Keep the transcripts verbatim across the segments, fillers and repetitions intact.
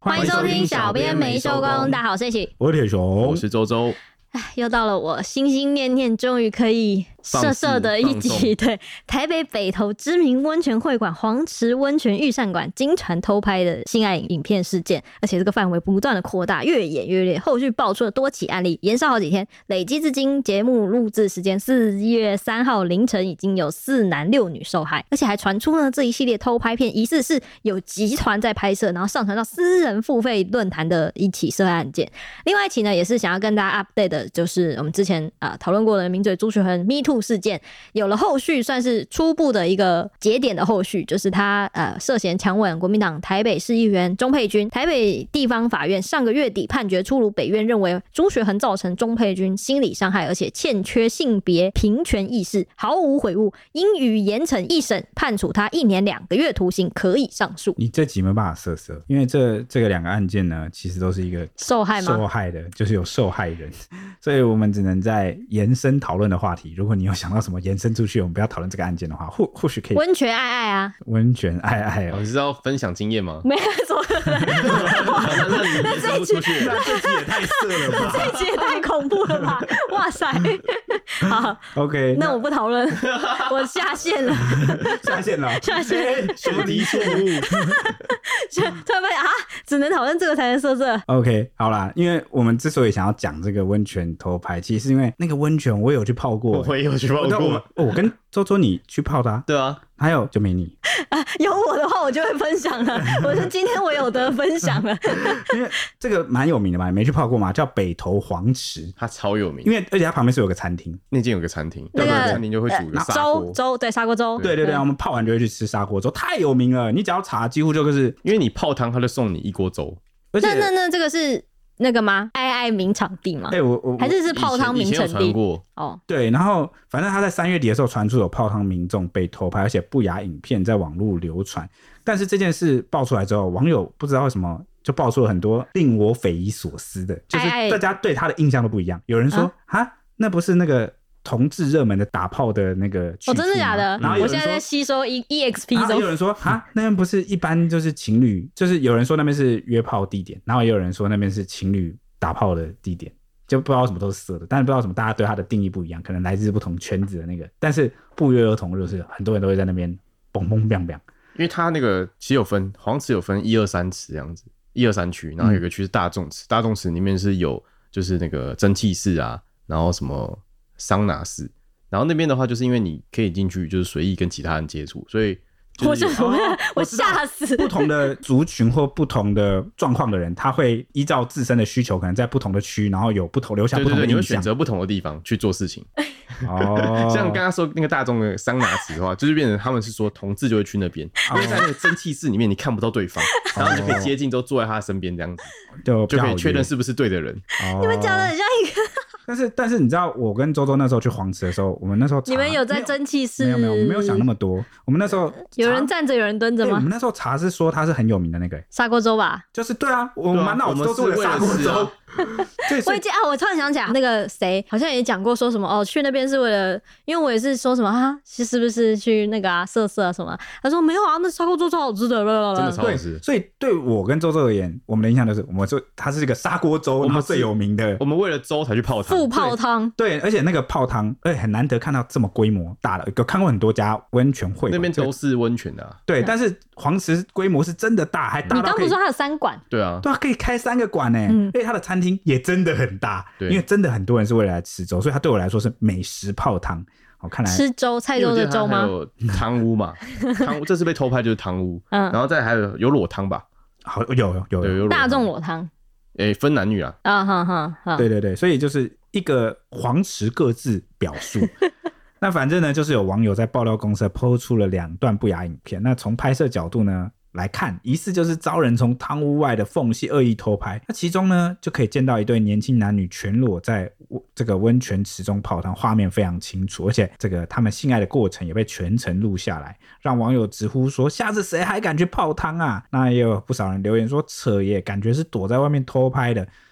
欢迎收听小编没收工，大家好，我是一起， 我是铁熊， 我是周周。 哎，又到了我心心念念终于可以色色的一集，对，台北北投知名温泉会馆黄池温泉御膳馆经传偷拍的性爱影片事件，而且这个范围不断的扩大，越演越烈，后续爆出了多起案例，延烧好几天，累积至今节目录制时间四月三号凌晨已经有四男六女受害，而且还传出呢这一系列偷拍片疑似是有集团在拍摄，然后上传到私人付费论坛的一起涉案案件。另外一起呢也是想要跟大家 update 的，就是我们之前啊讨论过的名嘴朱学恒 Me Too 事件，有了后续算是初步的一个节点的后续，就是他呃涉嫌强吻国民党台北市议员钟佩君，台北地方法院上个月底判决出炉，北院认为朱学恒造成钟佩君心理伤害，而且欠缺性别平权意识，毫无悔悟，应予严惩一审，判处他一年两个月徒刑，可以上诉。 你这集没办法色色，因为这这个两个案件呢，其实都是一个受害吗？ 受害的，就是有受害人，所以我们只能在延伸讨论的话题。如果你有想到什么延伸出去，我们不要讨论这个案件的话，或或许可以温泉爱爱啊， 温泉爱爱、哦。 你是要分享经验吗？ 没有说， 那这一集那这集也太色了吧？ 这一集也太恐怖了吧！哇塞，好 ，OK， 那我不讨论，我下线了， 下线了， 下线， 说题错误， 突然发现啊，只能讨论这个才能色色。 OK， 好啦，因为我们之所以想要讲这个温泉偷拍，其实是因为那个温泉我有去泡过， 我也有去泡过。 我, 我跟周周你去泡的、啊， 对啊， 还有就没你、 啊。有我的话，我就会分享了。我说今天我有得分享了， 因为这个蛮有名的嘛，你没去泡过吗？叫北投黄池， 它超有名， 因为而且它旁边是有个餐厅， 那间有个餐厅， 那个餐厅就会煮一个砂锅粥粥，对砂锅粥， 对对对，我们泡完就会去吃砂锅粥，太有名了。你只要查，几乎就是因为你泡汤，他就送你一锅粥。 而且那那那这个是那个吗？爱爱名场地吗？ 欸、我我还是是泡汤名场地过哦。 对，然后反正他在三月底的时候传出有泡汤民众被偷拍，而且不雅影片在网络流传。但是这件事爆出来之后，网友不知道为什么就爆出了很多令我匪夷所思的，就是大家对他的印象都不一样。有人说哈，那不是那个同志热门的打炮的那个去处吗？ 哦，真的假的？ 然后我现在在吸收 E X P 中。 然后有人说哈，那边不是一般就是情侣，就是有人说那边是约炮地点，然后也有人说那边是情侣打炮的地点，就不知道什么都是色的，但是不知道什么大家对他的定义不一样，可能来自不同圈子的那个，但是不约而同就是很多人都会在那边蹦蹦蹦蹦。 因为他那个其实有分黄池有分一二三池这样子，一二三区，然后有一个区是大众池，嗯、大众池里面是有就是那个蒸汽室啊，然后什么桑拿室，然后那边的话就是因为你可以进去就是随意跟其他人接触，所以。 我就、哦、我吓死！ 不同的族群或不同的状况的人，他会依照自身的需求，可能在不同的区，然后有不同留下不同的印象。 对对对，你会选择不同的地方去做事情。 哦， 像刚刚说那个大众的桑拿池的话，就是变成他们是说同志就会去那边，因为在那个蒸汽室里面你看不到对方，然后你就可以接近之后坐在他身边这样子， 就就可以确认是不是对的人。 哦、 你们讲的很像一个。 但是但是你知道，我跟周周那时候去黄池的时候，我们那时候你们有在蒸汽室？ 没有没有，我们没有想那么多。我们那时候有人站着，有人蹲着吗、 欸？我们那时候查是说他是很有名的那个砂锅粥吧？ 就是对啊，我们满脑子都是为了砂锅粥。 我已经啊，我突然想起来，那个谁好像也讲过说什么哦，去那边是为了，因为我也是说什么啊，是不是去那个啊色色啊什么？他说没有啊，那砂锅粥超好吃的， 真的超好吃。 所以对我跟周周而言，我们的印象就是，我们说它是一个砂锅粥，我们最有名的。 我们为了粥才去泡汤， 富泡汤。 对，而且那个泡汤，而且很难得看到这么规模大的。有看过很多家温泉会馆， 那边都是温泉的、啊。 对，但是黄池规模是真的大，还大到你刚不是说它有三馆？ 对啊， 对啊，可以开三个馆呢、欸。嗯，而且它的餐厅也真的很大，因为真的很多人是为了来吃粥，所以它对我来说是美食泡汤。我、哦、看来吃粥菜粥的粥吗？ 有汤屋嘛，汤屋这次被偷拍就是汤屋，嗯，然后再还有有裸汤吧， 好有有有 有, 有大众裸汤。 诶、欸，分男女啊， 啊哈哈， 对对对，所以就是一个黄池各自表述。那反正呢，就是有网友在爆料公社 po 出了两段不雅影片。那从拍摄角度呢来看，疑似就是遭人从汤屋外的缝隙恶意偷拍。那其中呢，就可以见到一对年轻男女全裸在这个温泉池中泡汤，画面非常清楚，而且这个他们性爱的过程也被全程录下来，让网友直呼说：下次谁还敢去泡汤啊？那也有不少人留言说：扯耶，感觉是躲在外面偷拍的。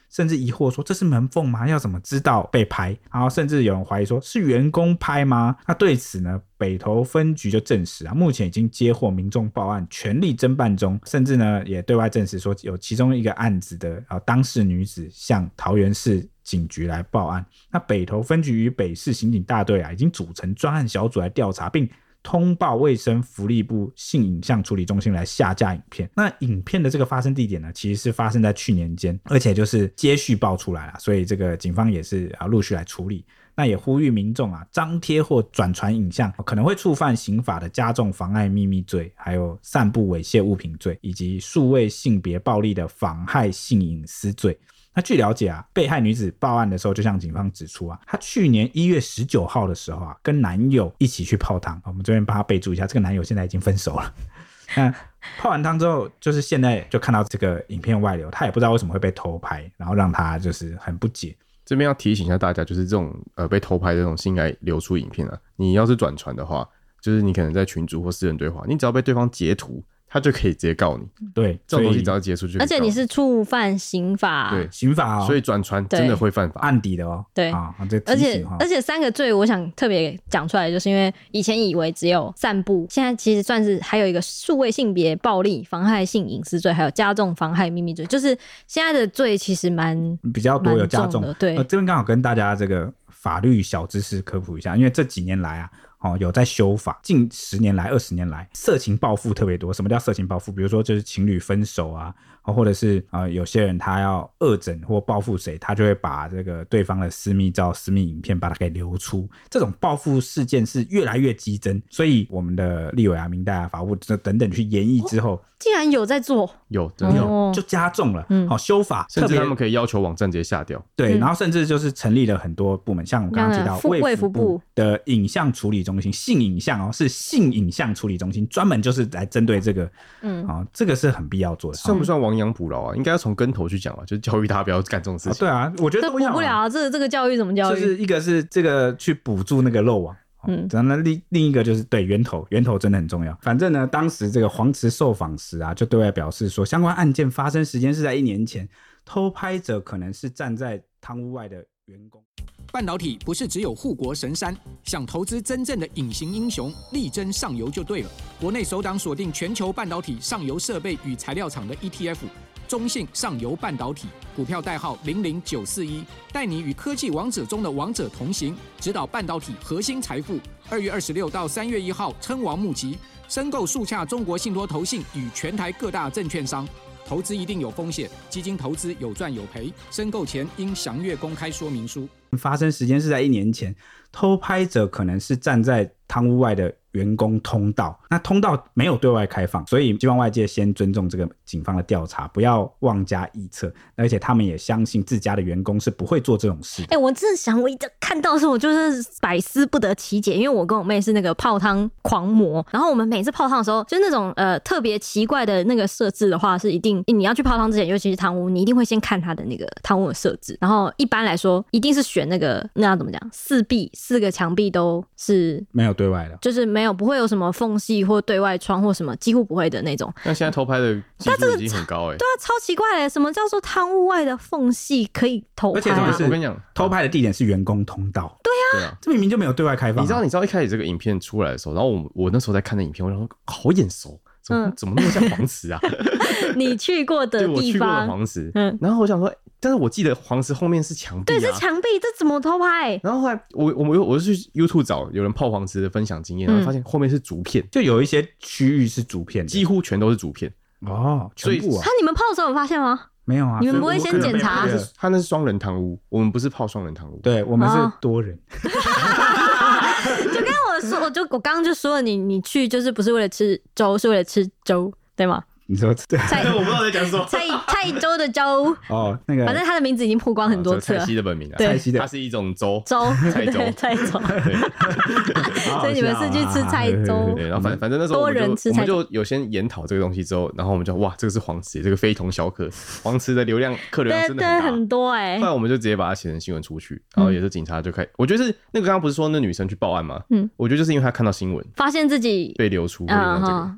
甚至疑惑说这是门缝吗？要怎么知道被拍？然后甚至有人怀疑说是员工拍吗？那对此呢，北投分局就证实啊，目前已经接获民众报案，全力侦办中，甚至呢也对外证实说有其中一个案子的啊当事女子向桃园市警局来报案。那北投分局与北市刑警大队啊已经组成专案小组来调查，并通报卫生福利部性影像处理中心来下架影片。那影片的这个发生地点呢，其实是发生在去年间，而且就是接续爆出来了，所以这个警方也是啊陆续来处理。那也呼吁民众啊，张贴或转传影像可能会触犯刑法的加重妨碍秘密罪，还有散布猥亵物品罪，以及数位性别暴力的妨害性隐私罪。那据了解啊，被害女子报案的时候就向警方指出啊，她去年一月十九号的时候啊，跟男友一起去泡汤。我们这边帮她备注一下，这个男友现在已经分手了。那泡完汤之后，就是现在就看到这个影片外流，她也不知道为什么会被偷拍，然后让她就是很不解。 这边要提醒一下大家，就是这种呃被偷拍的这种性爱流出影片啊，你要是转传的话，就是你可能在群组或私人对话，你只要被对方截图，他就可以直接告你。 对， 这种东西只要接触就可以告你， 而且你是触犯刑法， 对刑法哦， 所以转传真的会犯法， 案底的哦。 对啊，这而且提醒哦， 而且三个罪，我想特别讲出来，就是因为以前以为只有散布，现在其实算是还有一个数位性别暴力、妨害性隐私罪，还有加重妨害秘密罪，就是现在的罪其实蛮比较多有加重的。对， 呃，这边刚好跟大家这个法律小知识科普一下，因为这几年来啊。哦，有在修法，近十年来、二十年来，色情报复特别多。什么叫色情报复？比如说就是情侣分手啊，或者是呃有些人他要恶整或报复谁，他就会把这个对方的私密照、私密影片把它给流出。这种报复事件是越来越激增，所以我们的立委啊、民代啊、法务等等去研议之后，哦、 竟然有在做， 有真的有、 哦、 就加重了。嗯，好、哦、修法， 甚至他们可以要求网站直接下掉。 对， 嗯、 然后甚至就是成立了很多部门，像我刚刚提到卫福部的影像处理中心，性影像哦是性影像处理中心，专门就是来针对这个，嗯，啊、哦，这个是很必要做的。 算不算亡羊补牢啊？应该要从根头去讲啊，就是教育大家不要干这种事情。 哦、对啊，我觉得这补不了啊，这个这个教育怎么教育？ 就是一个是这个去补助那个漏网。嗯，然后呢，另另一个就是对源头，源头真的很重要。反正呢，当时这个黄池受访时啊，就对外表示说，相关案件发生时间是在一年前，偷拍者可能是站在汤屋外的员工。 半导体不是只有护国神山，想投资真正的隐形英雄，力争上游就对了。国内首档锁定全球半导体上游设备与材料厂的 E T F。中信上游半导体股票代号零零九四一，带你与科技王者中的王者同行，指导半导体核心财富。二月二十六到三月一号称王募集，申购速洽中国信托投信与全台各大证券商。投资一定有风险，基金投资有赚有赔，申购前应详阅公开说明书。 发生时间是在一年前，偷拍者可能是站在汤屋外的员工通道，那通道没有对外开放，所以希望外界先尊重这个警方的调查，不要妄加臆测，而且他们也相信自家的员工是不会做这种事的。 哎、欸，我真的想，我一看到的时候，我就是百思不得其解，因为我跟我妹是那个泡汤狂魔，然后我们每次泡汤的时候，就那种呃特别奇怪的那个设置的话，是一定你要去泡汤之前，尤其是汤屋，你一定会先看它的那个汤屋的设置，然后一般来说，一定是选那个那要怎么讲，四壁四个墙壁都是没有对外的， 就是没有不会有什么缝隙或对外窗或什么，几乎不会的那种。 那现在偷拍的技术已经很高哎、欸， 对啊，超奇怪哎，什么叫做汤屋外的缝隙可以偷拍、啊？ 而且我跟你讲， 偷拍的地点是员工通道。 对啊， 对啊， 这明明就没有对外开放、啊。 你知道，你知道一开始这个影片出来的时候，然后我我那时候在看那影片，我想说好眼熟，怎么、嗯、怎么那么像黄池啊？ 你去过的地方， 对，我去过的黄池。嗯，然后我想说，但是我记得黄池后面是墙壁、啊， 对，是墙壁，这怎么偷拍？ 然后后来我我我我是去 YouTube 找有人泡黄池的分享经验，然后发现后面是竹片， 就有一些区域是竹片， 几乎全都是竹片。 哦，全部啊！ 他你们泡的时候有发现吗？ 没有啊， 你们不会先检查？ 他那是双人汤屋，我们不是泡双人汤屋， 对我们是多人。 就跟我说，我就我刚刚就说了，你你去就是不是为了吃粥，是为了吃粥，对吗？ 你说对， 蔡我不知道在讲什么。 蔡蔡州的粥哦，那个反正他的名字已经曝光很多次了。 蔡西的本名啊， 蔡西的， 它是一种粥， 粥， 菜粥， 菜粥。所以你们是去吃菜粥， 对，然后反反正那时候我们就多人吃菜粥， 我们就有先研讨这个东西之后，然后我们就哇，这个是黄池，这个非同小可，黄池的流量客流量真的很大， 很多哎、欸。 后来我们就直接把它写成新闻出去，然后也是警察就开，嗯、我觉得是那个刚刚不是说那女生去报案吗？嗯，我觉得就是因为她看到新闻， 发现自己被流出，嗯，这个哦，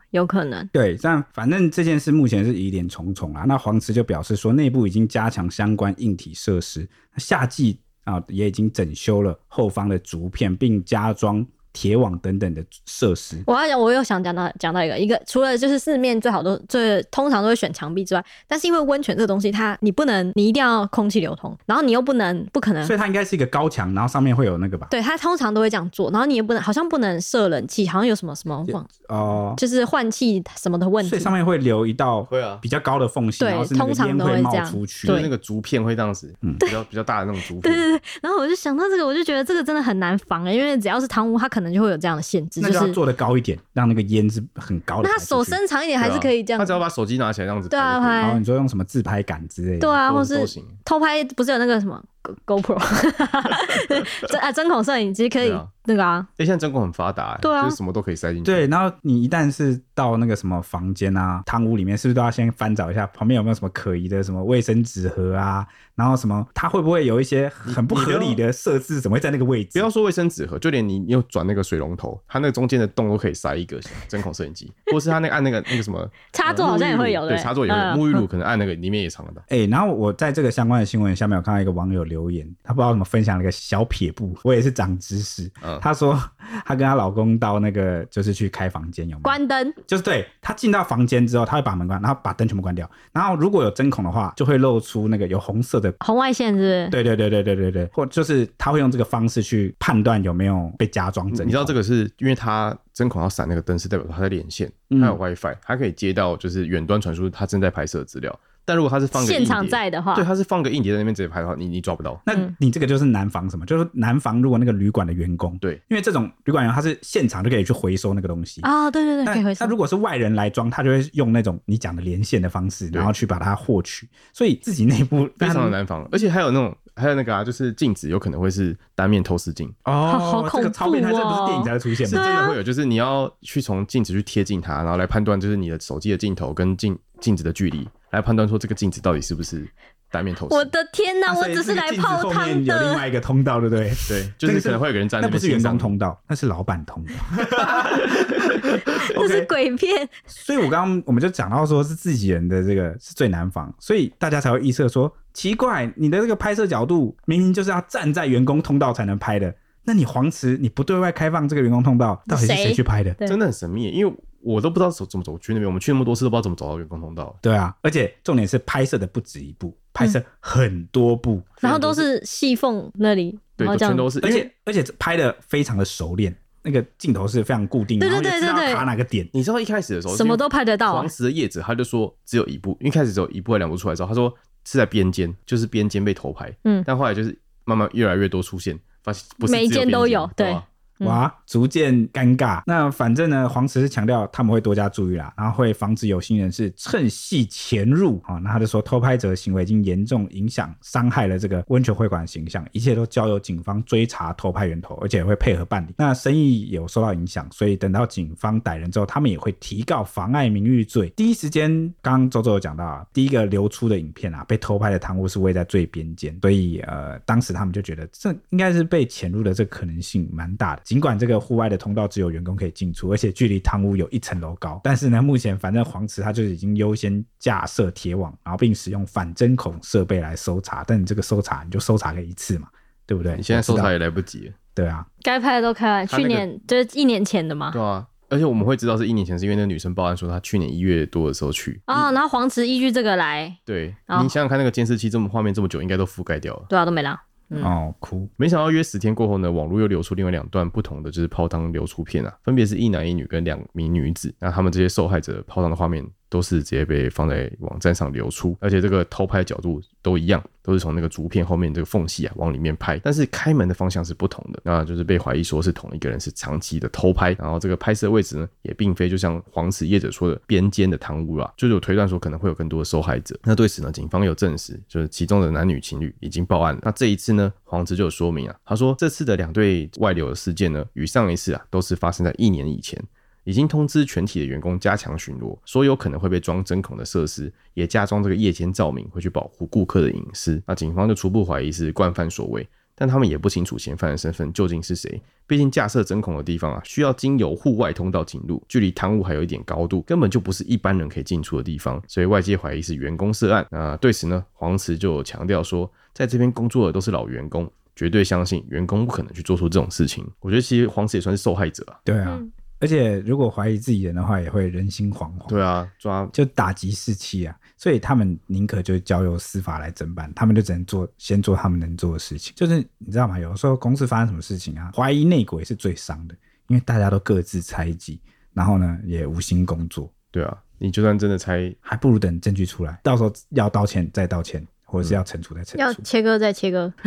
有可能。 对，但反正这件事目前是疑点重重啊。那黄池就表示说，内部已经加强相关硬体设施，夏季啊也已经整修了后方的竹片，并加装铁网等等的设施。 我要讲，我又想讲到讲到一个一个，除了就是四面最好都最通常都会选墙壁之外，但是因为温泉这个东西，它你不能，你一定要空气流通，然后你又不能不可能， 所以它应该是一个高墙，然后上面会有那个吧？ 对，它通常都会这样做，然后你也不能，好像不能设冷气，好像有什么什么忘哦、呃， 就是换气什么的问题， 所以上面会留一道会啊比较高的缝隙， 对， 然后是那个烟会冒出去， 就是那个竹片会这样子，嗯，比较比较大的那种竹片。 对对对，然后我就想到这个，我就觉得这个真的很难防、欸、因为只要是汤屋，它可能就会有这样的限制。 那就要做的高一点，让那个烟是很高的。 那他手伸长一点还是可以这样、啊。 他只要把手机拿起来这样子。 对啊，拍。 然后你说用什么自拍杆之类的。 对啊，或是偷拍，不是有那个什么 GoPro 真啊针孔摄影机可以那个啊。 哎、欸，现在针孔很发达、欸， 对啊， 就是什么都可以塞进去。 对，然后你一旦是到那个什么房间啊、汤屋里面，是不是都要先翻找一下旁边有没有什么可疑的什么卫生纸盒啊？然后什么，它会不会有一些很不合理的设置，怎么会在那个位置？ 不要说卫生纸盒，就连你又转那个水龙头，它那个中间的洞都可以塞一个针孔摄影机，或是它那个按那个那个什么插座好像也会有的， 对，插座也会有，沐浴露可能按那个里面也藏得到。 哎、欸，然后我在这个相关的新闻下面有看到一个网友留言，他不知道怎么分享了一个小撇步，我也是长知识。嗯，他说她跟她老公到那个就是去开房间，有没有关灯？ 就是对，她进到房间之后，她会把门关，然后把灯全部关掉，然后如果有针孔的话，就会露出那个有红色的红外线，是不是？ 对对对对对对对，或就是他会用这个方式去判断有没有被加装针孔。 你知道这个是因为他针孔要闪那个灯，是代表他在连线，他有 WiFi， 他可以接到就是远端传输他正在拍摄的资料。但如果他是放个硬碟， 现场在的话， 对，他是放个硬碟在那边直接拍的话，你你抓不到。 那你这个就是南防什么？就是南防如果那个旅馆的员工， 对， 因为这种旅馆员他是现场就可以去回收那个东西啊、哦，对对对，可以回收。 那如果是外人来装，他就会用那种你讲的连线的方式，然后去把它获取，所以自己内部非常的难防，而且还有那种还有那个啊，就是镜子有可能会是单面透视镜哦， 好恐怖哦， 这个超变态，这不是电影才会出现的， 是真的会有，就是你要去从镜子去贴近它，然后来判断就是你的手机的镜头跟镜镜子的距离，来判断说这个镜子到底是不是单面透视。 我的天哪、啊，我只是来泡汤的。 后面有另外一个通道，对不对？ 对，就是可能会有个人站在那边。 那不是员工通道，那是老板通道。 这是鬼片。 所以我刚刚我们就讲到说是自己人的这个是最难防，所以大家才会预测说奇怪，你的这个拍摄角度明明就是要站在员工通道才能拍的，那你黄池你不对外开放这个员工通道，到底是谁去拍的？ 真的很神秘，因为我都不知道怎么走去那边，我们去那么多次都不知道怎么走到员工通道。 对啊，而且重点是拍摄的不止一部，拍摄很多部、嗯， 然后都是细缝那里， 对，全都是， 而且而且拍的非常的熟练。那个镜头是非常固定的， 对对对对对， 然后也知道卡哪个点。 你知道一开始的时候什么都拍得到、啊。 黄石的业者他就说只有一部，因为一开始只有一部还两部出来之后，他说是在边间，就是边间被偷拍。嗯，但后来就是慢慢越来越多出现，发现不是只有边间每间都有，对。 对哇，逐渐尴尬。那反正呢，黄池是强调他们会多加注意啦，然后会防止有心人士趁隙潜入啊。那他就说，偷拍者的行为已经严重影响、伤害了这个温泉会馆的形象，一切都交由警方追查偷拍源头，而且会配合办理。那生意有受到影响，所以等到警方逮人之后，他们也会提告妨碍名誉罪。第一时间，刚刚周周有讲到啊，第一个流出的影片啊，被偷拍的汤屋是位在最边间，所以呃，当时他们就觉得这应该是被潜入的这个可能性蛮大的。尽管这个户外的通道只有员工可以进出，而且距离汤屋有一层楼高，但是呢，目前反正黄池它就已经优先架设铁网，然后并使用反针孔设备来搜查。但你这个搜查你就搜查个一次嘛，对不对？ 你现在搜查也来不及了。 对啊， 该拍的都开完，去年、那個、就是一年前的嘛。 对啊，而且我们会知道是一年前，是因为那个女生报案说她去年一月多的时候去哦，然后黄池依据这个来。 对，哦、你想想看，那个监视器这么画面这么久，应该都覆盖掉了。 对啊，都没了。 嗯、哦，哭！ 没想到约十天过后呢，网络又流出另外两段不同的就是泡汤流出片啊，分别是一男一女跟两名女子。那他们这些受害者泡汤的画面都是直接被放在网站上流出，而且这个偷拍角度都一样，都是从那个竹片后面这个缝隙啊往里面拍，但是开门的方向是不同的。那就是被怀疑说是同一个人是长期的偷拍，然后这个拍摄位置呢也并非就像黄池业者说的边间的汤屋啦，就是有推断说可能会有更多的受害者。那对此呢，警方有证实，就是其中的男女情侣已经报案了。那这一次呢，黄池就有说明啊，他说这次的两对外流的事件呢，与上一次啊都是发生在一年以前。已经通知全体的员工加强巡逻，所有可能会被装针孔的设施也加装这个夜间照明，会去保护顾客的隐私。那警方就初步怀疑是惯犯所为， 但他们也不清楚嫌犯的身份究竟是谁。毕竟架设针孔的地方啊，需要经由户外通道进入，距离汤屋还有一点高度，根本就不是一般人可以进出的地方，所以外界怀疑是员工涉案。那对此呢，黄慈就有强调说，在这边工作的都是老员工，绝对相信员工不可能去做出这种事情。我觉得其实黄慈也算是受害者啊。 对啊。嗯，而且如果怀疑自己人的话，也会人心惶惶。 对啊，抓就打击士气啊，所以他们宁可就交由司法来侦办，他们就只能做先做他们能做的事情。就是你知道吗？有的时候公司发生什么事情啊，怀疑内鬼是最伤的，因为大家都各自猜忌，然后呢也无心工作。 对啊，你就算真的猜， 还不如等证据出来，到时候要道歉再道歉，或者是要惩处再惩处， 要切割再切割。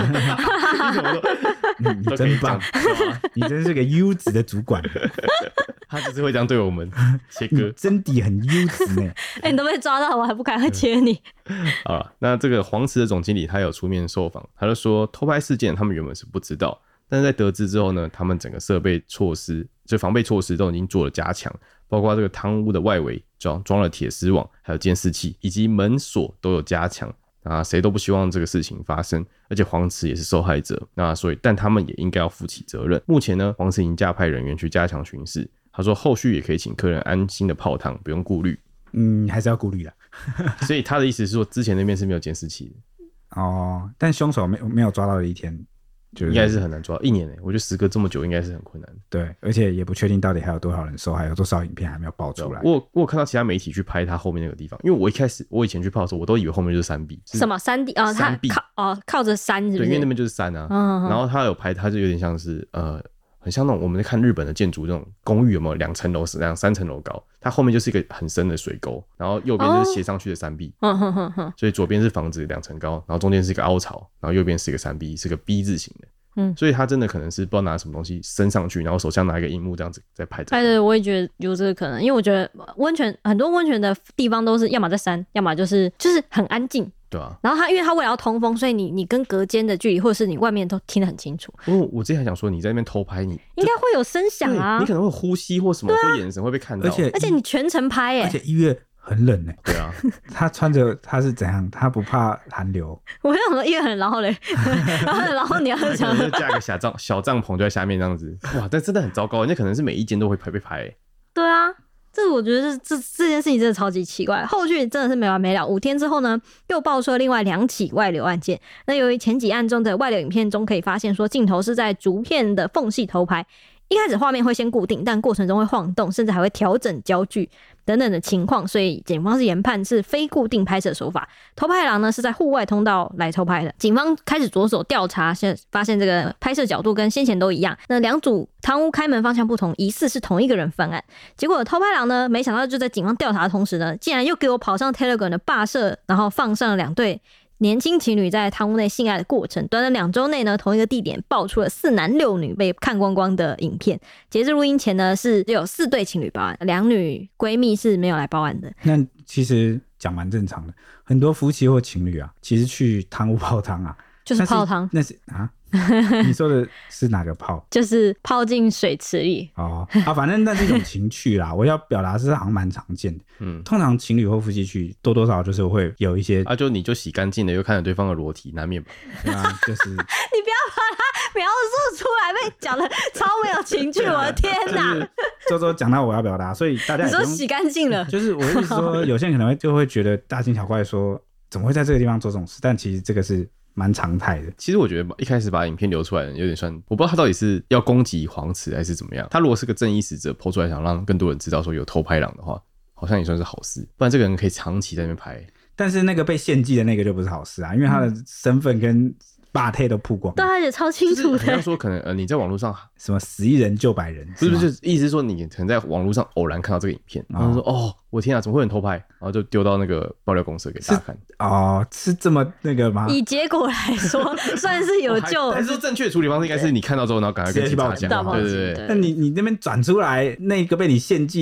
你, 你真棒，你真是个优质的主管。 他只是会这样对我们切割， 真的很优质呢。 哎、欸，你都被抓到，我还不赶快切你？ 好了，那这个黄慈的总经理他有出面受访，他就说偷拍事件他们原本是不知道，但是在得知之后呢，他们整个设备措施就防备措施都已经做了加强，包括这个汤屋的外围装装了铁丝网，还有监视器，以及门锁都有加强。啊，谁都不希望这个事情发生，而且黄慈也是受害者，那所以但他们也应该要负起责任。目前呢，黄慈已经加派人员去加强巡视，他说后续也可以请客人安心的泡汤，不用顾虑。 嗯，还是要顾虑啦。 所以他的意思是说，之前那边是没有监视器的。哦，但凶手没有没有抓到的一天。 应该是很难抓到一年、欸、我觉得时隔这么久应该是很困难。 对，而且也不确定到底还有多少人受害，有多少影片还没有爆出来。 我 有, 我有看到其他媒体去拍他后面那个地方，因为我一开始我以前去泡的时候，我都以为后面就是山壁。 什么山壁啊？它靠哦靠着山是不是？ 对，因为那边就是山啊。嗯、然后他有拍，他就有点像是呃，很像那种我们在看日本的建筑那种公寓，有没有两层楼、两三层楼高？它后面就是一个很深的水沟，然后右边就是斜上去的山壁。嗯哼哼哼。所以左边是房子两层高，然后中间是一个凹槽，然后右边是一个山壁，是个 B 字形的。嗯，所以他真的可能是不知道拿什么东西升上去，然后手上拿一个萤幕这样子在拍。 对对，我也觉得有这个可能，因为我觉得温泉很多温泉的地方都是要么在山，要么就是就是很安静。 对啊。 然后他因为他为了要通风，所以你你跟隔间的距离或者是你外面都听得很清楚。 哦，我之前还想说你在那边偷拍，你应该会有声响啊， 你可能会呼吸或什么，或眼神会被看到。 而且而且你全程拍耶、欸， 而且一月很冷哎、欸。 对啊。 他穿着他是怎样？他不怕寒流？ 我想说一月很冷，然后嘞，然后然后你要想就架个小帐小帐篷就在下面这样子，哇，但真的很糟糕，那可能是每一间都会拍被拍、欸。 对啊。这我觉得这这件事情真的超级奇怪，后续真的是没完没了。五天之后呢，又爆出了另外两起外流案件。那由于前几案中的外流影片中可以发现说镜头是在竹片的缝隙偷拍，一开始画面会先固定，但过程中会晃动，甚至还会调整焦距等等的情况，所以警方是研判是非固定拍摄手法。偷拍郎呢是在户外通道来偷拍的，警方开始着手调查，发现这个拍摄角度跟先前都一样。那两组汤屋开门方向不同，疑似是同一个人犯案。结果偷拍郎呢，没想到就在警方调查的同时呢，竟然又给我跑上 Telegram 的霸社，然后放上了两对年轻情侣在汤屋内性爱的过程。短短两周内呢，同一个地点爆出了四男六女被看光光的影片。截至录音前呢，是有四对情侣报案，两女闺蜜是没有来报案的。 那其实讲蛮正常的，很多夫妻或情侣啊，其实去汤屋泡汤啊， 就是泡汤。 那是啊。你说的是哪个泡？ 就是泡进水池里哦啊，反正那是一种情趣啦。我要表达是好像蛮常见的。嗯，通常情侣或夫妻去多多少少就是会有一些啊，就你就洗干净了，又看着对方的裸体，难免吧？ 对啊，就是你不要把它描述出来，被讲的超没有情趣，我的天哪！就是周周讲到我要表达，所以大家你说洗干净了， 就是我意思说，有些人可能会就会觉得大惊小怪说，怎么会在这个地方做这种事？但其实这个是蛮常态的。 其实我觉得一开始把影片流出来的人有点算，我不知道他到底是要攻击黄慈还是怎么样。他如果是个正义使者，po出来想让更多人知道说有偷拍郎的话，好像也算是好事。不然这个人可以长期在那边拍。 但是那个被献祭的那个就不是好事啊，因为他的身份跟霸体都曝光， 对，而且超清楚的。 就是、要说可能呃你在网络上什么死一人救百人， 不是不是，意思是说你可能在网络上偶然看到这个影片，然后说哦，我天啊，怎么会有人偷拍？然后就丢到那个爆料公社给大家看。 哦，是这么那个吗？ 以结果来说，算是有救。 还是说正确的处理方式应该是你看到之后，然后赶快跟警察讲。对对对。 那你你那边转出来那个被你献祭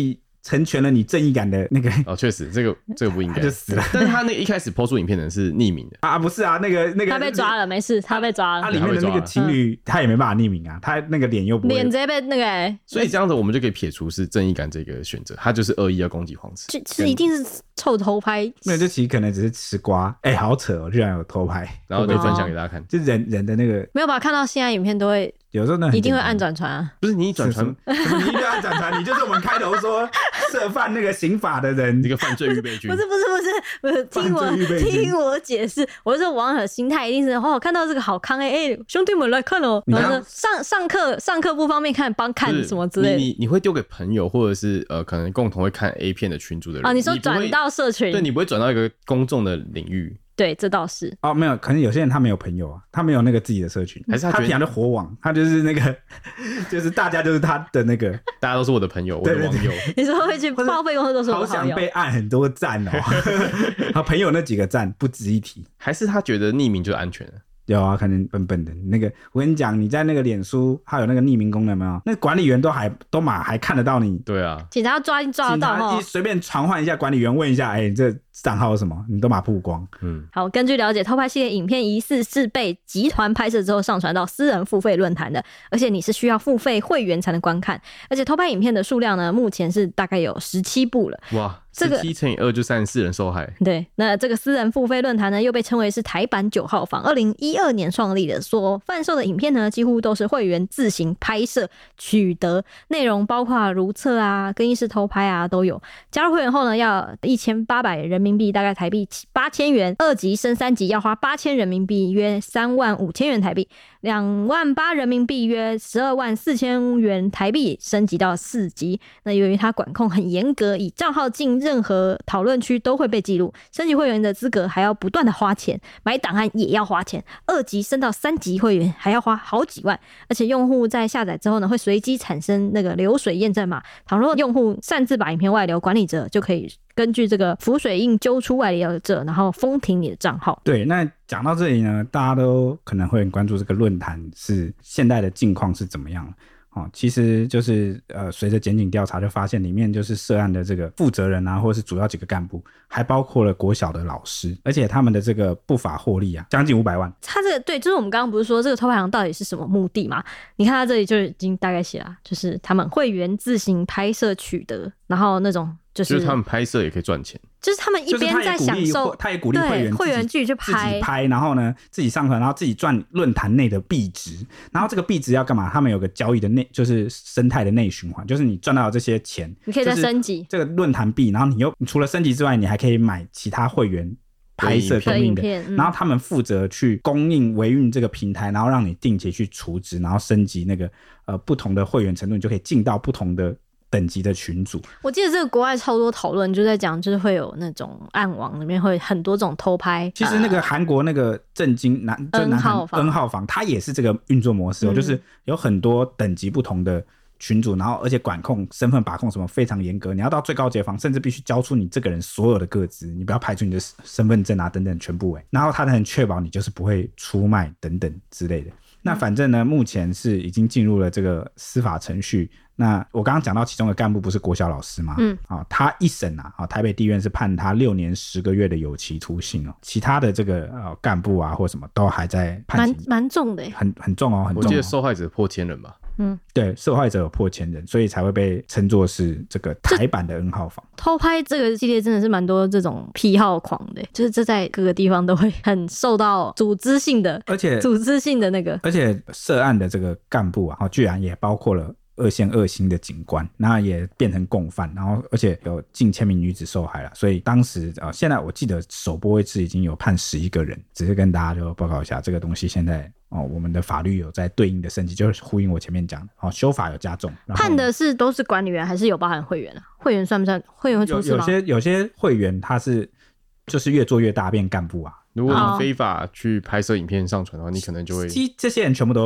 成全了你正义感的那个哦，确实这个这个不应该， 他就死了。 但是他那个一开始抛出影片的人是匿名的啊，不是啊，那个那个他被抓了，没事，他被抓了。 他里面的那个情侣他也没办法匿名啊，他那个脸又不会脸直接被那个、欸， 所以这样子我们就可以撇除是正义感这个选择，他就是恶意要攻击黄池， 这一定是臭偷拍。 没有，这其实可能只是吃瓜。哎、欸，好扯哦，居然有偷拍， 然后可以分享给大家看。 就人人的那个没有吧？看到性爱影片都会。 有时候呢， 一定会按转传啊！ 不是你一转传， 你一定要按转传，你就是我们开头说涉犯那个刑法的人， 一个犯罪预备军。 不是不是不是不是，听我听我解释，我是说网友心态一定是哦，看到这个好康哎、欸、哎、欸，兄弟们来看哦，然后上上课上课不方便看，帮看什么之类的。 你你你会丢给朋友或者是呃可能共同会看 A 片的群组的人啊？你说转到社群， 对你不会转到一个公众的领域。 对，这倒是哦，没有，可能有些人他没有朋友啊，他没有那个自己的社群， 还是他他平常就火网，他就是那个，就是大家就是他的那个， 大家都是我的朋友，我的网友。 对对对，你说会去报备公司都是我的好想被按很多赞哦，他朋友那几个赞不值一提， 还是他觉得匿名就安全了？ 有啊，可能笨笨的那个，我跟你讲，你在那个脸书，它有那个匿名功能没有？那管理员都还都马还看得到你。 对啊， 警察要抓一抓得到哦。 一随便传唤一下管理员，问一下，哎、欸，你这账号是什么？你都马曝光。 嗯， 好，根据了解，偷拍系列影片疑似是被集团拍摄之后上传到私人付费论坛的，而且你是需要付费会员才能观看，而且偷拍影片的数量呢，目前是大概有十七部了。 哇！ 这个十七乘以二就三十四人受害。 对，那这个私人付费论坛呢，又被称为是台版九号房，二零一二年创立的，所贩售的影片呢，几乎都是会员自行拍摄取得，内容包括如厕啊、更衣室偷拍啊都有。加入会员后呢，要一千八百人民币，大概台币八千元；二级升三级要花八千人民币，约三万五千元台币；两万八人民币，约十二万四千元台币，升级到四级。那由于它管控很严格，以账号进任何讨论区都会被记录，升级会员的资格还要不断的花钱，买档案也要花钱，二级升到三级会员还要花好几万，而且用户在下载之后呢，会随机产生那个流水验证码，倘若用户擅自把影片外流，管理者就可以根据这个浮水印揪出外流者，然后封停你的账号。 对，那讲到这里呢，大家都可能会很关注这个论坛是现在的境况是怎么样。哦，其实就是呃，随着检警调查就发现里面就是涉案的这个负责人啊，或者是主要几个干部，还包括了国小的老师，而且他们的这个不法获利啊，将近五百万。 他这个对，就是我们刚刚不是说这个偷拍行到底是什么目的嘛？你看他这里就已经大概写了，就是他们会员自行拍摄取得，然后那种就是、 就是他们拍摄也可以赚钱。 就是他们一边在享受， 他也鼓励会员会员自己去拍， 自己拍，然后呢自己上传，然后自己赚论坛内的币值，然后这个币值要干嘛？他们有个交易的内，就是生态的内循环，就是你赚到这些钱， 你可以再升级、 就是、这个论坛币，然后你又你除了升级之外，你还可以买其他会员拍摄片面的， 嗯、 然后他们负责去供应维运这个平台，然后让你定期去储值，然后升级那个呃不同的会员程度，你就可以进到不同的等级的群组。 我记得这个国外超多讨论就在讲，就是会有那种暗网里面会很多种偷拍。 其实那个韩国那个震惊南就南韩 N 号房，它也是这个运作模式、哦嗯、就是有很多等级不同的群组，然后而且管控身份把控什么非常严格，你要到最高阶房甚至必须交出你这个人所有的个资，你不要排除你的身份证啊等等全部哎，然后他能确保你就是不会出卖等等之类的。那反正呢，目前是已经进入了这个司法程序。那我刚刚讲到其中的干部不是国小老师吗？嗯，啊，他一审啊，啊，台北地院是判他六年十个月的有期徒刑哦。其他的这个呃干部啊或什么都还在判刑， 蛮蛮重的， 很很重哦，很重、哦。 我记得受害者破千人吧？ 嗯， 对，受害者有破千人，所以才会被称作是这个台版的 N 号房。 偷拍这个系列真的是蛮多这种癖好狂的，就是这在各个地方都会很受到组织性的， 而且组织性的那个， 而且涉案的这个干部啊，居然也包括了二线二星的警官，那也变成共犯，然后而且有近千名女子受害了，所以当时呃，现在我记得首波一次已经有判十一个人，只是跟大家就报告一下，这个东西现在哦，我们的法律有在对应的升级，就是呼应我前面讲的，哦，修法有加重。 判的是都是管理员还是有包含会员啊？会员算不算？会员会出事吗？ 有有些有些会员他是就是越做越大变干部啊。 如果你非法去拍摄影片上传的话，你可能就会， 其实这些人全部都会被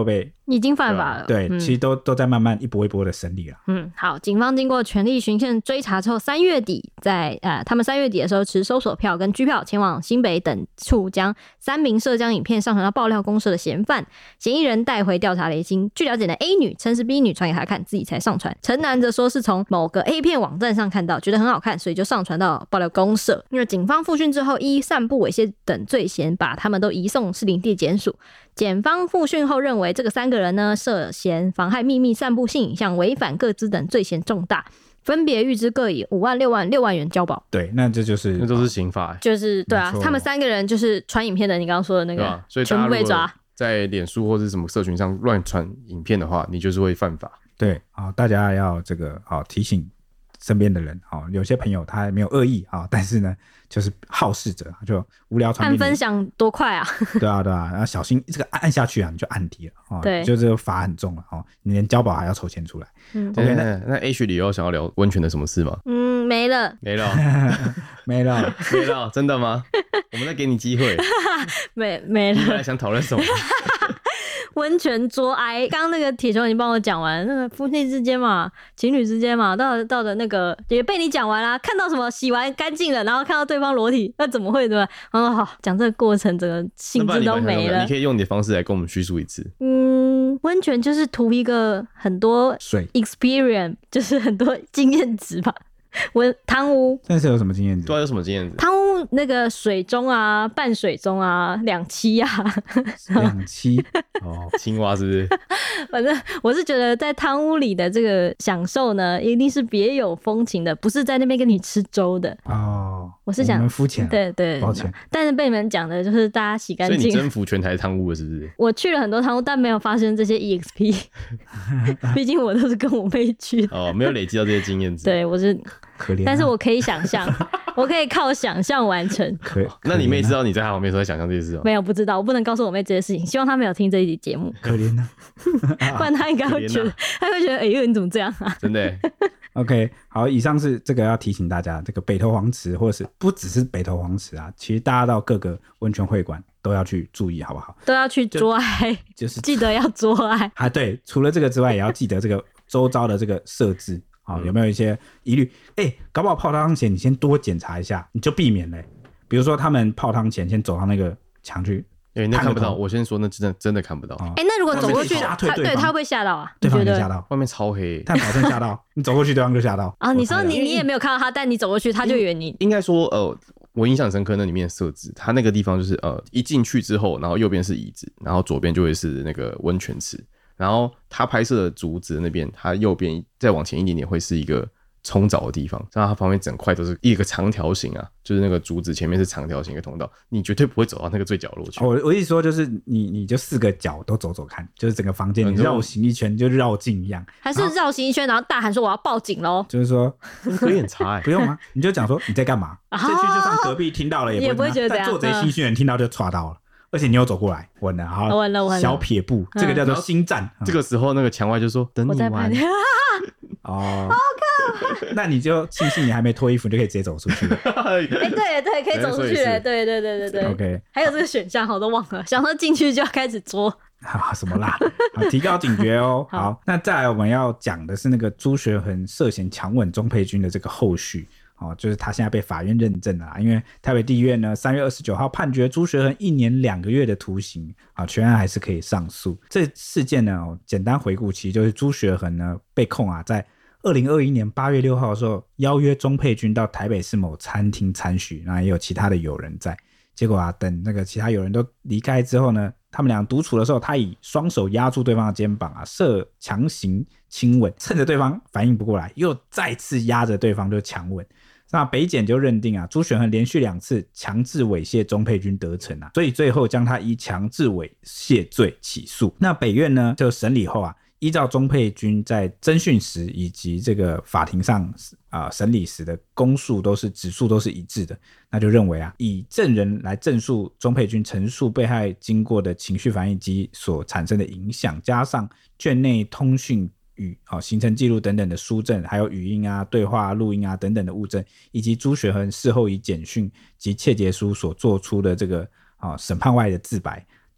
已经犯法了。 对， 嗯、 其实都都在慢慢一波一波的审理了。 嗯，好，警方经过全力循线追查之后，三月底在呃，他们三月底的时候持搜索票跟拘票前往新北等处，将三名涉将影片上传到爆料公社的嫌犯，嫌疑人带回调查雷星。据了解呢 ，A 女称是 B 女传给他看，自己才上传。陈男则说是从某个 A 片网站上看到，觉得很好看，所以就上传到爆料公社。因为警方复讯之后，依散布猥亵等罪嫌，把他们都移送士林地检署。检方复讯后认为，这个三个人呢涉嫌妨害秘密、散布性影像、违反个资等罪嫌重大，分别预支各以五万、六万、六万元交保。 对，那这就是那都是刑法、欸， 就是对啊，他们三个人就是传影片的，你刚刚说的那个， 啊、所以全部被抓。 在脸书或是什么社群上乱传影片的话，你就是会犯法。 对，好，大家要这个好提醒身边的人，好，有些朋友他没有恶意啊，但是呢，就是好事者就无聊传按分享多快啊！ 对啊，对啊，然后小心这个按下去啊，你就按低了啊， 对， 就这个罚很重了哦，你连交保还要抽钱出来。 嗯 ，OK， 那那 H 里有想要聊温泉的什么事吗？ 嗯，没了， 没了， 没了， 没了，真的吗？我们再给你机会， 没没了。 你本来想讨论什么？ 温泉捉哀，刚刚那个铁球已经帮我讲完，那个夫妻之间嘛，情侣之间嘛，到了到了那个也被你讲完啦。看到什么洗完干净了，然后看到对方裸体，那怎么会对吧？哦，好，讲这个过程，整个兴致都没了。 你可以用你的方式来跟我们叙述一次。 嗯，温泉就是图一个很多水 experience， 就是很多经验值吧。温汤屋， 但是有什么经验值？ 对啊，有什么经验值？ 汤屋那个水中啊，半水中啊，两栖啊， 两栖哦， 青蛙是不是？ 反正我是觉得在汤屋里的这个享受呢，一定是别有风情的，不是在那边跟你吃粥的哦。 我是想我们肤浅， 对对， 抱歉。 但是被你们讲的就是大家洗干净。 所以你征服全台汤屋了，是不是？ 我去了很多汤屋，但没有发生这些 E X P， 毕竟我都是跟我妹去的。 哦，没有累积到这些经验值。 对，我是可怜、啊， 但是我可以想象，我可以靠想象完成。 可， 那你妹知道你在她旁边说在想象这些事吗？ 没有，不知道，我不能告诉我妹这些事情。希望她没有听这一集节目。 可怜呢、 啊，不然她应该会觉得，她会觉得，哎呦，你怎么这样啊？ 真的。 OK， 好，以上是这个要提醒大家，这个北投黄池，或者是不只是北投黄池啊，其实大家到各个温泉会馆都要去注意，好不好？ 都要去捉爱， 就、就是记得要捉爱啊。对，除了这个之外，也要记得这个周遭的这个设置啊、哦，有没有一些疑虑？哎、欸，搞不好泡汤前你先多检查一下，你就避免了、欸。比如说他们泡汤前先走到那个墙去。 欸、那看不到，我先说，那真的真的看不到。 哎、哦欸，那如果走过去，他对他会不会吓到啊？ 对方也吓到， 外面超黑， 但保证吓到，你走过去，对方就吓到啊！你说你你也没有看到他，但你走过去，他就以为你。 应该说，呃，我印象深刻，那里面的设置，它那个地方就是呃，一进去之后，然后右边是椅子，然后左边就会是那个温泉池，然后他拍摄的竹子那边，它右边再往前一点点会是一个冲澡的地方，然后它旁边整块都是一个长条形啊，就是那个竹子前面是长条形的通道，你绝对不会走到那个最角落去。 我我意思说就是你你就四个角都走走看，就是整个房间你绕行一圈，就绕境一样， 还是绕行一圈，然后大喊说我要报警咯。 就是说有点差哎， 不用啊，你就讲说你在干嘛，这句就算隔壁听到了也不会觉得， 但做贼心虚人听到就抓到了。而且你又走过来，稳了，好， 稳了，稳了， 小撇步，这个叫做心战。 嗯、这个时候，那个墙外就说：“等你玩。” 哦，好可怕！那你就庆幸你还没脱衣服，你就可以直接走出去了。 哎、欸，对对，可以走出去了。对对对对对。 OK， 还有这个选项，我都忘了。想说进去就要开始捉。 啊，什么啦？好，提高警觉哦。好, 好，那再来我们要讲的是那个朱学恒涉嫌强吻钟佩君的这个后续。哦，就是他现在被法院认证了啦，因为台北地院呢三月二十九号判决朱学恒一年两个月的徒刑，啊，全案还是可以上诉。这事件呢，哦、简单回顾，其实就是朱学恒呢被控啊，在二零二一年八月六号的时候邀约钟佩君到台北市某餐厅参叙，那也有其他的友人在。结果啊，等那个其他友人都离开之后呢，他们俩独处的时候，他以双手压住对方的肩膀啊，设强行亲吻，趁着对方反应不过来，又再次压着对方就强吻。那北检就认定啊，朱学恒连续两次强制猥亵钟佩君得逞啊，所以最后将他以强制猥亵罪起诉。那北院呢就审理后啊，依照钟佩君在侦讯时以及这个法庭上啊、呃、审理时的供述都是指数都是一致的，那就认为啊，以证人来证述钟佩君陈述被害经过的情绪反应及所产生的影响，加上卷内通讯语、哦、行程记录等等的书证，还有语音啊、对话、录音啊等等的物证，以及朱学恒事后以简讯及切结书所做出的这个、哦、审判外的自白，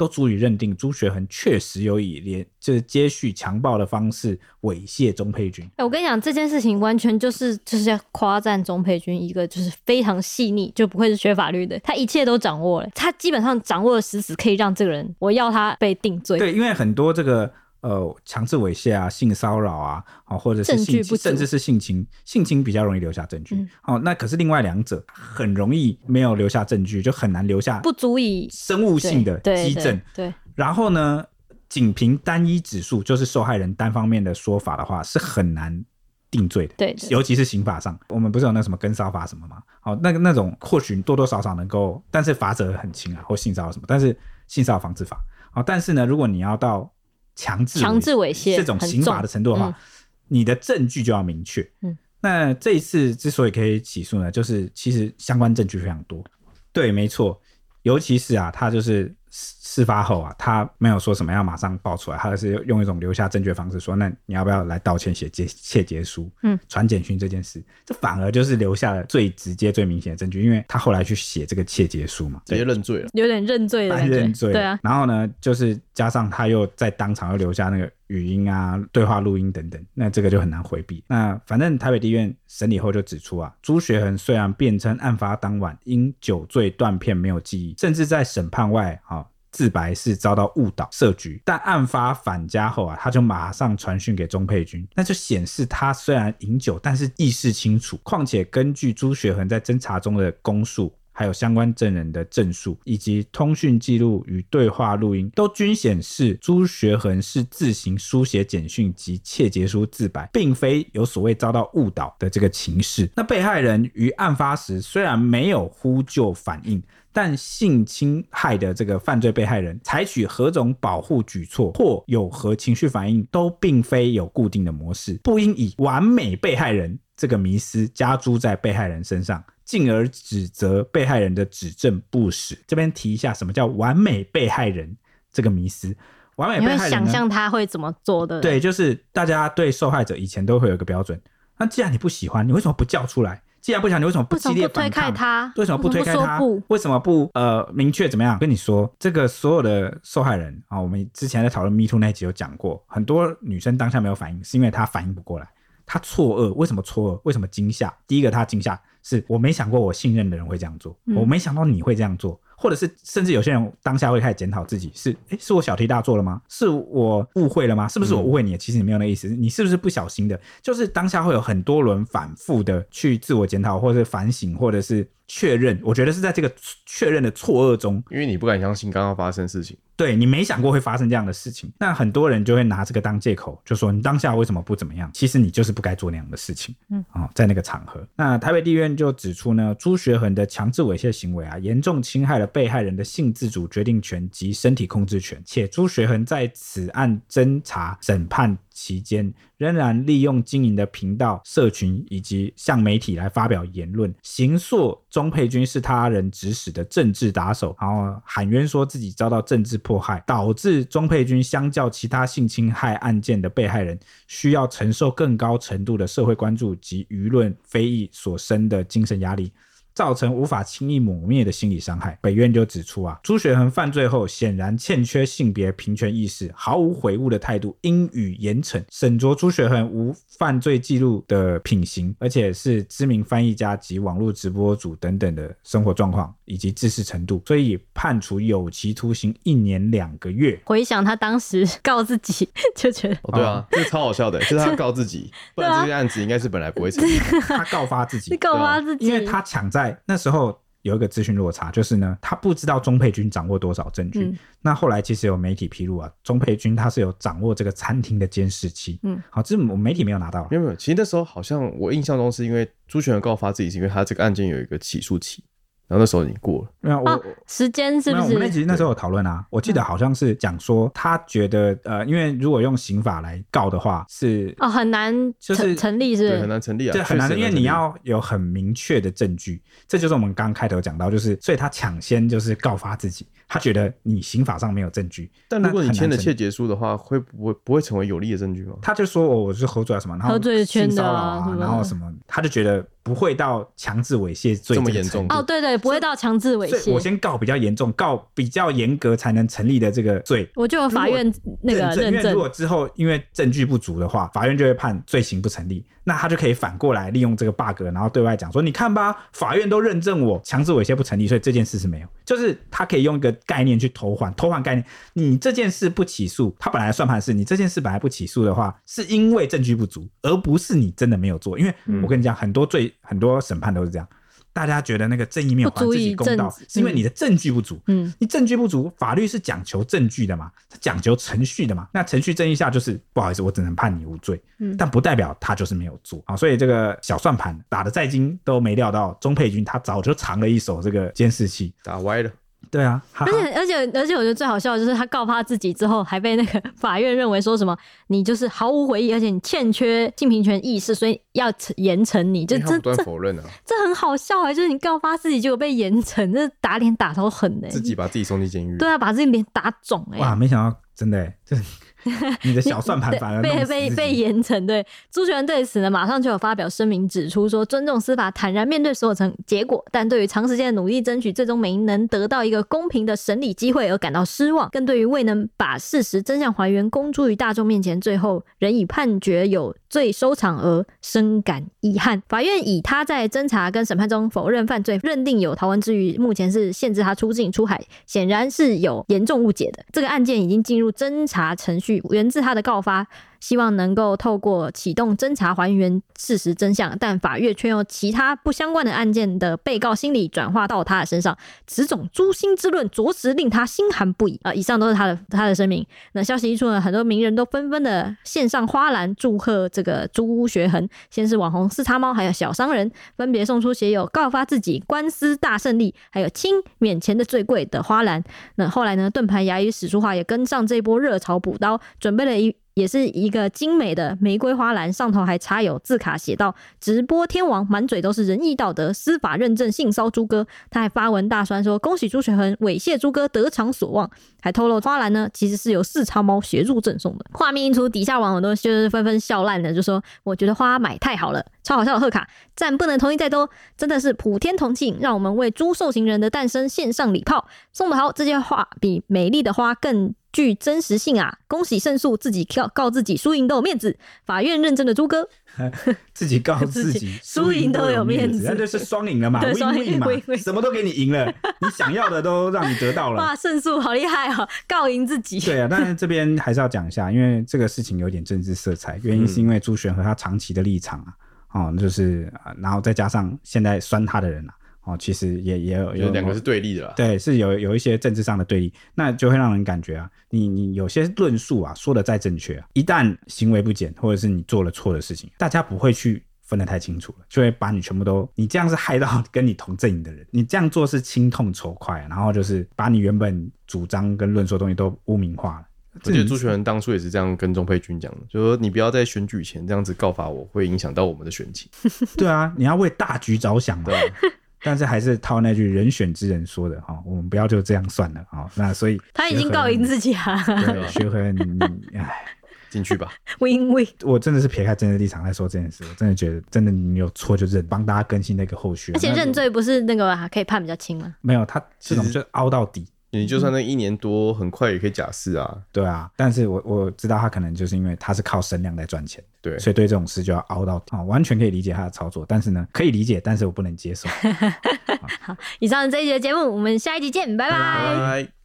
都足以认定朱学恒确实有以连就是接续强暴的方式猥亵钟佩君。 欸、我跟你讲，这件事情完全就是就是要夸赞钟佩君一个就是非常细腻，就不会是学法律的，他一切都掌握了，他基本上掌握了死死，可以让这个人我要他被定罪。 对，因为很多这个呃强制猥亵啊、性骚扰啊，哦、或者是性侵，甚至是性侵，性侵比较容易留下证据。嗯、哦，那可是另外两者很容易没有留下证据，就很难留下不足以生物性的基证。 对， 对， 对， 然后呢，仅凭单一指数，就是受害人单方面的说法的话，是很难定罪的。 对，对， 尤其是刑法上，我们不是有那什么跟骚法什么吗？好、哦，那个那种或许多多少少能够，但是罚则很轻啊，或性骚扰什么，但是性骚扰防治法。好、哦，但是呢，如果你要到强制强制猥亵这种刑法的程度的话、嗯，你的证据就要明确。嗯，那这一次之所以可以起诉呢，就是其实相关证据非常多。对，没错，尤其是啊，他就是事发后啊，他没有说什么要马上爆出来，他是用一种留下证据的方式说，那你要不要来道歉写切结书，嗯，传简讯这件事，这反而就是留下了最直接最明显的证据，因为他后来去写这个切结书嘛， 直接认罪了， 有点认罪的感觉， 认罪， 对啊， 然后呢，就是加上他又在当场又留下那个语音啊、对话录音等等，那这个就很难回避。那反正台北地院审理后就指出啊，朱学恒虽然辩称案发当晚因酒醉断片没有记忆，甚至在审判外啊自白是遭到误导设局，但案发返家后啊，他就马上传讯给钟佩君，那就显示他虽然饮酒，但是意识清楚。况且根据朱学恒在侦查中的供述，还有相关证人的证述，以及通讯记录与对话录音，都均显示朱学恒是自行书写简讯及切结书自白，并非有所谓遭到误导的这个情势。那被害人于案发时虽然没有呼救反应，但性侵害的这个犯罪被害人采取何种保护举措或有何情绪反应，都并非有固定的模式，不应以完美被害人这个迷思加诸在被害人身上，进而指责被害人的指证不实。这边提一下什么叫完美被害人这个迷思。完美被害人呢， 你会想象他会怎么做的？ 对，就是大家对受害者以前都会有一个标准，那既然你不喜欢，你为什么不叫出来？既然不想，你为什么不激烈反抗？为什么不推开他？为什么不呃明确怎么样？跟你说，这个所有的受害人啊，我们之前在讨论 Me Too 那集有讲过，很多女生当下没有反应，是因为她反应不过来，她错愕。为什么错愕？为什么惊吓？第一个，她惊吓是我没想过我信任的人会这样做，嗯、我没想到你会这样做。或者是甚至有些人当下会开始检讨自己，是诶是我小题大做了吗？是我误会了吗？是不是我误会你了？其实你没有那意思，你是不是不小心的？就是当下会有很多轮反复的去自我检讨，或者是反省，或者是确认。我觉得是在这个确认的错愕中， 因为你不敢相信刚刚发生的事情， 对，你没想过会发生这样的事情，那很多人就会拿这个当借口，就说你当下为什么不怎么样？其实你就是不该做那样的事情。嗯、哦，在那个场合，那台北地院就指出呢，朱学恒的强制猥亵行为啊，严重侵害了被害人的性自主决定权及身体控制权，且朱学恒在此案侦查审判期间仍然利用经营的频道、社群以及向媒体来发表言论，形塑钟佩君是他人指使的政治打手，然后喊冤说自己遭到政治迫害，导致钟佩君相较其他性侵害案件的被害人需要承受更高程度的社会关注及舆论非议所生的精神压力，造成无法轻易抹灭的心理伤害。北院就指出啊，朱学恒犯罪后显然欠缺性别平权意识，毫无悔悟的态度，应予严惩。审酌朱学恒无犯罪记录的品行，而且是知名翻译家及网络直播主等等的生活状况以及知识程度，所以判处有期徒刑一年两个月。 回想他当时告自己，就觉得、 哦、对啊，这超好笑的，就是他告自己，不然这些案子应该是本来不会成立。 他告发自己， 告发自己， 因为他抢在那时候有一个资讯落差，就是呢，他不知道钟佩君掌握多少证据。嗯、那后来其实有媒体披露啊，钟佩君他是有掌握这个餐厅的监视器。嗯，好，这我们媒体没有拿到。 没有没有，其实那时候好像我印象中是因为朱学恒告发自己，是因为他这个案件有一个起诉期。然后那时候已经过了， 没有我、 哦、时间是不是？ 我们那集那时候有讨论啊，我记得好像是讲说他觉得呃，因为如果用刑法来告的话是哦很难就是成立是不是？ 对，很难成立啊， 对，很难，因为你要有很明确的证据，这就是我们刚开头讲到，就是所以他抢先就是告发自己，他觉得你刑法上没有证据。 但如果你签了切结书的话，会不会不会成为有利的证据吗？ 他就说、哦、我是喝醉了什么，然后喝醉圈的啊， 然后什么，他就觉得不会到强制猥亵罪这么严重哦，对对，不会到强制猥亵。 我先告比较严重，告比较严格才能成立的这个罪， 我就有法院那个认证。 因为如果之后因为证据不足的话，法院就会判罪行不成立，那他就可以反过来利用这个 bug， 然后对外讲说，你看吧，法院都认证我强制猥亵不成立，所以这件事是没有。就是他可以用一个概念去偷换，偷换概念，你这件事不起诉，他本来算盘是你这件事本来不起诉的话，是因为证据不足，而不是你真的没有做。因为我跟你讲，很多罪很多审判都是这样。大家觉得那个正义没有还自己公道，是因为你的证据不足。嗯，你证据不足，法律是讲求证据的嘛，讲求程序的嘛。那程序正义下就是不好意思，我只能判你无罪，嗯，但不代表他就是没有做啊。所以这个小算盘打得再精，都没料到钟佩君他早就藏了一手这个监视器， 打歪了。 对啊， 而且而且而且我觉得最好笑的就是他告发自己之后，还被那个法院认为说什么你就是毫无悔意，而且你欠缺性平权意识，所以要严惩你。就这不断否认啊， 这很好笑哎、欸！就是你告发自己，结果被严惩，这打脸打超狠哎、欸！ 自己把自己送进监狱。 对啊，把自己脸打肿哎、欸！ 哇，没想到真的哎、欸，这。你的小算盘反而被被被严惩。对，朱学恒对此呢，马上就有发表声明，指出说尊重司法，坦然面对所有成结果，但对于长时间的努力争取最终没能得到一个公平的审理机会而感到失望，更对于未能把事实真相还原公诸于大众面前，最后仍以判决有罪收场而深感遗憾。法院以他在侦查跟审判中否认犯罪，认定有逃亡之余，目前是限制他出境出海，显然是有严重误解的。这个案件已经进入侦查程序，源自他的告发，希望能够透过启动侦查还原事实真相，但法院却用其他不相关的案件的被告心理转化到他的身上，此种诛心之论着实令他心寒不已。呃，以上都是他的他的声明。那消息一出呢，很多名人都纷纷的献上花篮祝贺这个朱学恒，先是网红四叉猫，还有小商人分别送出写有告发自己官司大胜利，还有亲免钱的最贵的花篮。那后来呢，盾牌牙医史书华也跟上这波热潮补刀，准备了一也是一个精美的玫瑰花篮，上头还插有字卡，写道直播天王满嘴都是仁义道德，司法认证性骚猪哥。他还发文大酸说恭喜朱学恒猥亵猪哥得偿所望，还透露花篮呢其实是由四叉猫协助赠送的。画面一出，底下网友都就是纷纷笑烂了，就说我觉得花买太好了，超好笑的贺卡，赞不能同意再多，真的是普天同庆，让我们为猪受刑人的诞生献上礼炮。送得好，这些话比美丽的花更具真实性啊！恭喜胜诉，自己告告自己，输赢都有面子。法院认证的猪哥， 自己告自己， 输赢都有面子， 那就是双赢了嘛 ，win win 嘛，什么都给你赢了，你想要的都让你得到了。 哇，胜诉好厉害哦，告赢自己。 对啊，但是这边还是要讲一下，因为这个事情有点政治色彩，原因是因为朱学恒他长期的立场啊，哦，就是然后再加上现在酸他的人啊。哦，其实也也有有两个是对立的啦， 对，是有有一些政治上的对立，那就会让人感觉啊，你你有些论述啊说的再正确啊，一旦行为不检或者是你做了错的事情，大家不会去分得太清楚了，就会把你全部都，你这样是害到跟你同阵营的人，你这样做是心痛仇快，然后就是把你原本主张跟论述的东西都污名化了。 我觉得朱学恒当初也是这样跟钟佩君讲的，就说你不要在选举前这样子告发我，会影响到我们的选情。 对啊，你要为大局着想嘛。但是还是套那句人选之人说的哈，我们不要就这样算了哈。那所以他已经告赢自己啊。 对，学恒你哎， 进去吧。 win win。 我真的是撇开政治立场来说这件事，我真的觉得真的你有错就认，帮大家更新那个后续。 而且认罪不是那个可以判比较轻吗？ 没有，他这种就凹到底。 你就算那一年多，很快也可以假释啊。 对啊，但是我我知道他可能就是因为他是靠声量在赚钱， 对， 所以对这种事就要凹到底、哦、完全可以理解他的操作，但是呢，可以理解，但是我不能接受。 好，以上这一集的节目，我们下一集见，拜拜。 拜拜。